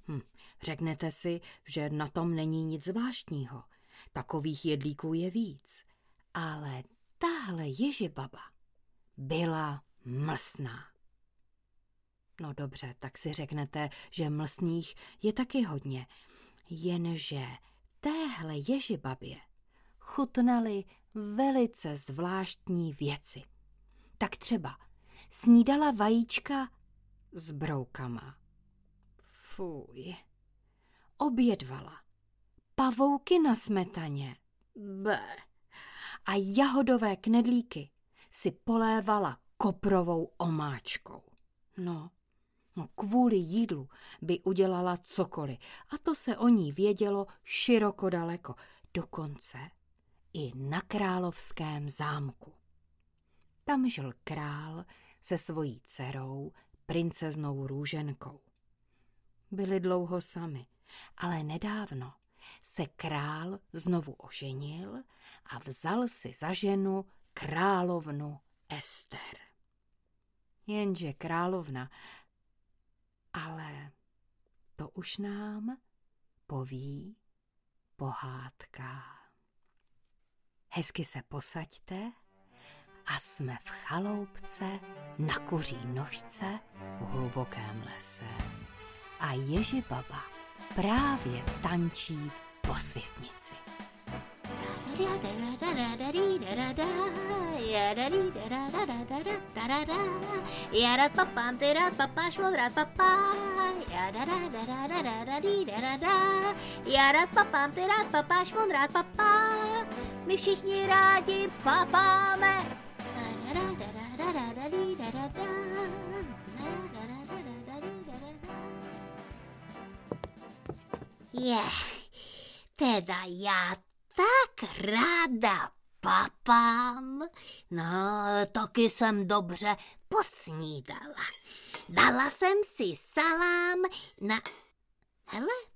Řeknete si, že na tom není nic zvláštního. Takových jedlíků je víc. Ale tahle ježibaba byla mlsná. No dobře, tak si řeknete, že mlsných je taky hodně. Jenže téhle ježibabě chutnaly velice zvláštní věci. Tak třeba snídala vajíčka s broukama. Fuj. Obědvala pavouky na smetaně. Bé. A jahodové knedlíky si polévala koprovou omáčkou. No, kvůli jídlu by udělala cokoliv. A to se o ní vědělo široko daleko. Dokonce i na královském zámku. Tam žil král se svojí dcerou, princeznou Růženkou. Byli dlouho sami, ale nedávno se král znovu oženil a vzal si za ženu královnu Ester. Jenže královna, ale to už nám poví pohádka. Hezky se posaďte a jsme v chaloupce na kuří nožce v hlubokém lese. A ježibaba právě tančí po světnici. Já rád papám, ty rád papáš, on rád papá. Já rád papám, ty rád papáš, on rád papá. My všichni rádi papáme. Teda já tak ráda papám. No, taky jsem dobře posnídala. Dala jsem si salám na... Hele,